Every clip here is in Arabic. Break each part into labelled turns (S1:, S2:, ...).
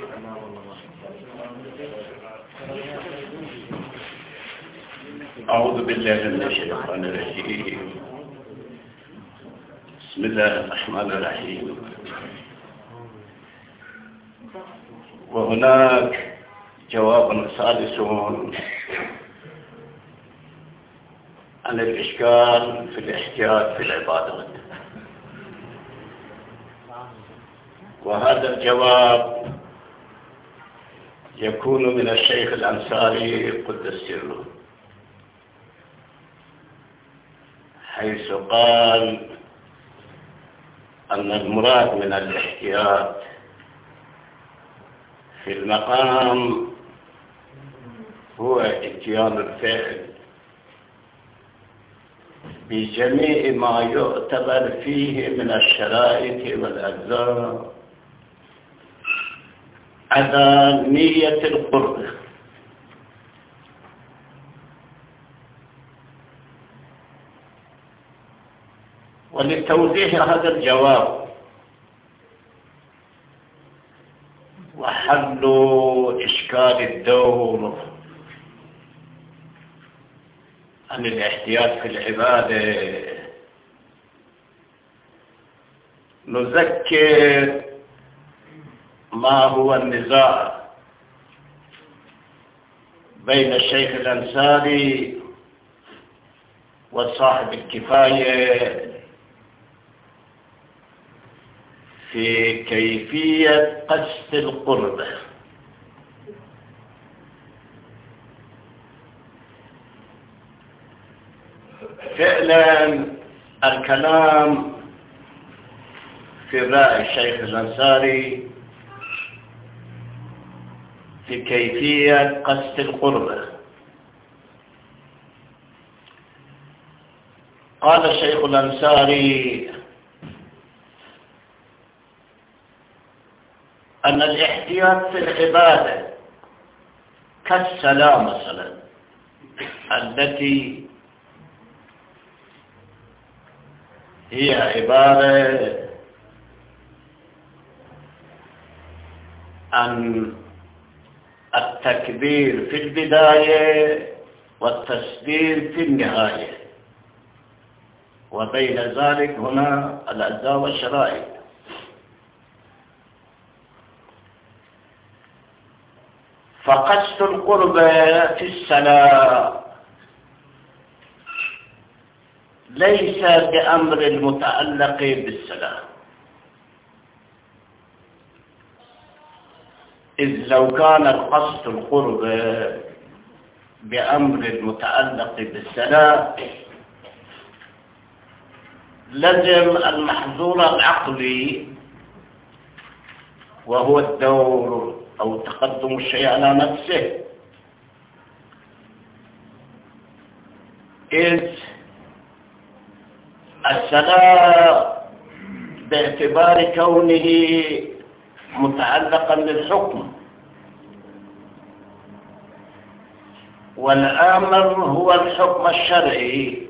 S1: أعوذ بالله من الشيطان الرجيم. بسم الله الرحمن الرحيم. وهناك جواب سادس عن الإشكال في الاحتياط في العبادات، وهذا الجواب يكون من الشيخ الأنصاري قدس سره، حيث قال أن المراد من الاحتياط في المقام هو اتيان الفعل بجميع ما يعتبر فيه من الشرائط والأجزاء عدا نية القرب. ولتوضيح هذا الجواب وحل إشكال الدور عن الاحتياط في العبادة، نذكر ما هو النزاع بين الشيخ الأنصاري وصاحب الكفاية في كيفية قصد القرب. فعلا الكلام في رأي الشيخ الأنصاري في كيفية قصد القرب. قال الشيخ الأنصاري أن الاحتياط في العبادة كالصلاة مثلا، التي هي عبارة عن التكبير في البداية والتسبيح في النهاية، وبين ذلك هنا الأجزاء والشرائط. فقصد القرب في الصلاة ليس بأمر متعلق بالصلاة، إذ لو كان القصد القرب بأمر متعلق بالصلاة لزم المحظور العقلي وهو الدور أو تقدم الشيء على نفسه، إذ الصلاة باعتبار كونه متعلقا بالحكم، والأمر هو الحكم الشرعي،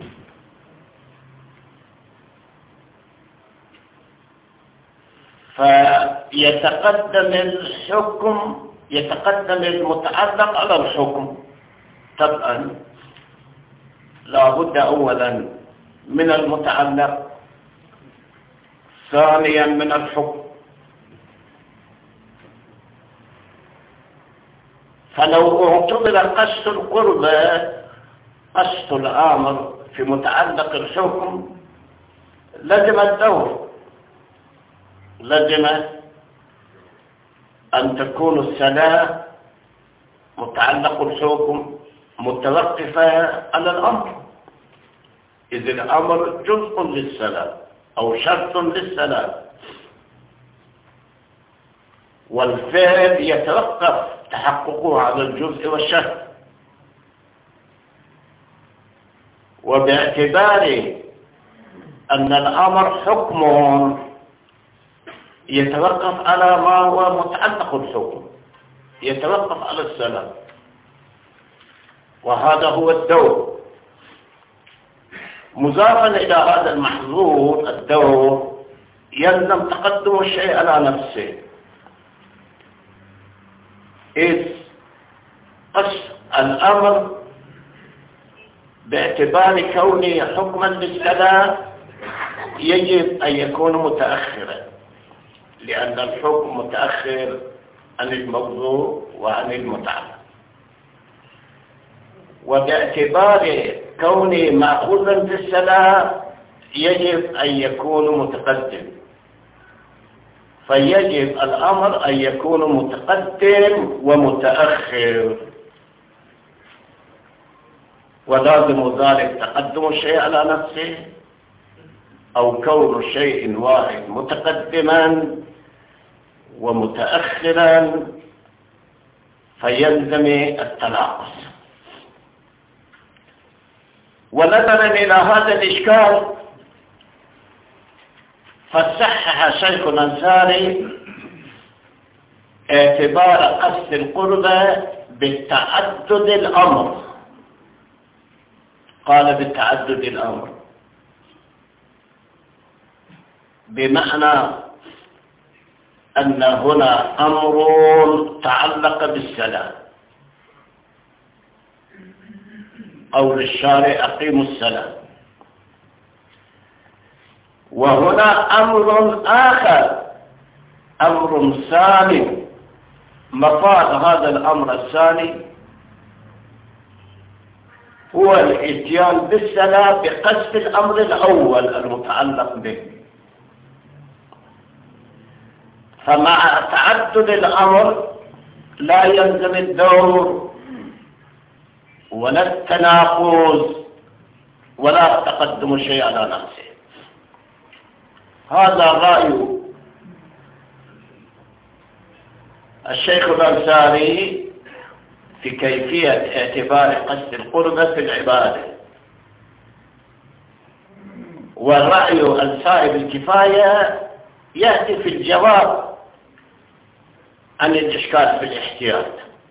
S1: فيتقدم الحكم، يتقدم المتعلق على الحكم. طبعا لا بد أولا من المتعلق، ثانيا من الحكم. فلو اعتبر قصد القرب قصد الآمر في متعلق الحكم لزم الدور، لزم أن تكون الصلاة متعلق الحكم متوقفة على الأمر، إذ الأمر جزء للصلاة أو شرط للصلاة، والفعل يتوقف تحققه على الجزء والشرط. وباعتبار أن الأمر حكم يتوقف على ما هو متعلق الحكم، يتوقف على الصلاة، وهذا هو الدور. مضافا إلى هذا المحظور الدور يلزم تقدم الشيء على نفسه، إذ قص الأمر باعتبار كونه حكما للصلاة يجب أن يكون متأخرا، لأن الحكم متأخر عن الموضوع وعن المتعلق، وباعتبار كونه مأخوذا في الصلاة يجب أن يكون متقدم، فيجب الأمر أن يكون متقدم ومتأخر، ولازم ذلك تقدم الشيء على نفسه أو كون شيء واحد متقدما ومتأخرا فيلزم التناقص. ونظرا إلى هذا الإشكال فصحح شيخ الأنصاري اعتبار قصد القربة بالتعدد الأمر، قال بالتعدد الأمر بمعنى أن هنا أمر تعلق بالصلاة، قول الشارع أقيموا الصلاة، وهنا أمر آخر، أمر ثاني، مفاد هذا الأمر الثاني هو الاتيان بالصلاة بقصد الأمر الأول المتعلق به. فمع تعدد الأمر لا يلزم الدور ولا التناقض ولا تقدم الشيء على نفسه. هذا رأي الشيخ الأنصاري في كيفية اعتبار قصد القربة في العبادة، والرأي الصائب الكفاية يأتي في الجواب عن الإشكال في الاحتياط.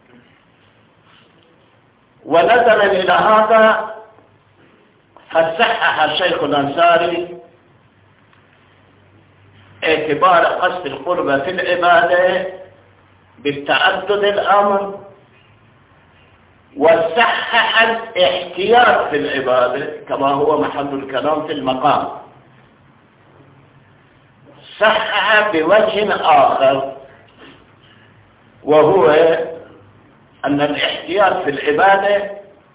S1: ونظرا إلى هذا فصحح الشيخ الأنصاري اعتبار قصد القربة في العبادة بالتعدد الأمر، وصحح الاحتياط في العبادة كما هو محل الكلام في المقام. صحح بوجه آخر، وهو أن الاحتياط في العبادة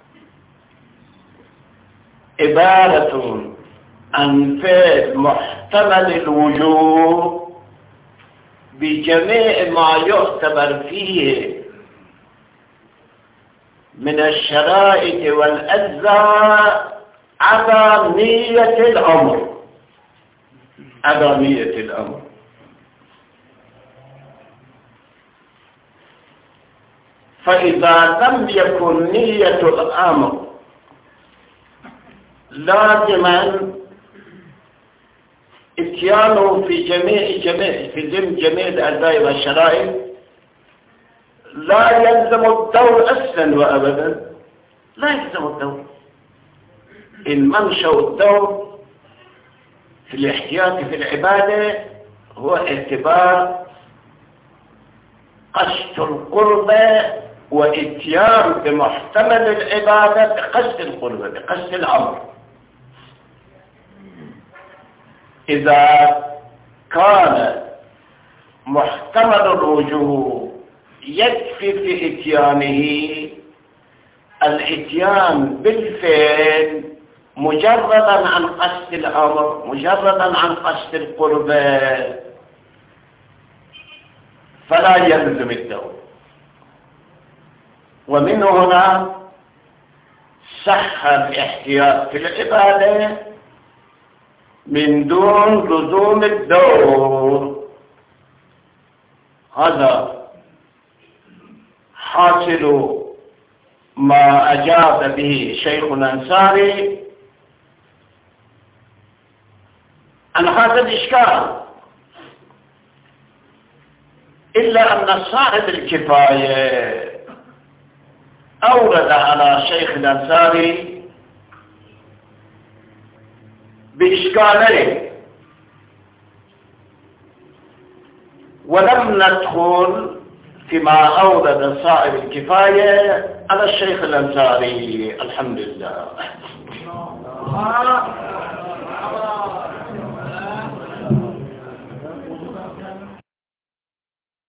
S1: عبارة عن فعل محتمل الوجوب بجميع ما يعتبر فيه من الشرائط والأجزاء على نية الأمر، على نية الأمر. فإذا لم يكن نية الأمر لازما اتيانه في جميع الأجزاء والشرائط، لا يلزم الدور أصلا وأبدا، لا يلزم الدور. إن منشأ الدور في الاحتياط في العبادة هو اعتبار قصد القربة واتيان بمحتمل العبادة بقصد القربة، بقصد الأمر. إذا كان محتمل الوجوب يكفي في اتيانه الاتيان بالفعل مجردا عن قصد الأمر، مجردا عن قصد القربة، فلا يلزم الدور. ومن هنا صح الاحتياط في العبادة من دون لزوم الدور. هذا حاصل ما أجاب به شيخ الأنصاري عن هذا الإشكال، إلا أن صاحب الكفاية أورد على شيخ الأنصاري بإشكالين، ولم ندخل فيما أورد صاحب الكفاية على الشيخ الأنصاري. الحمد لله.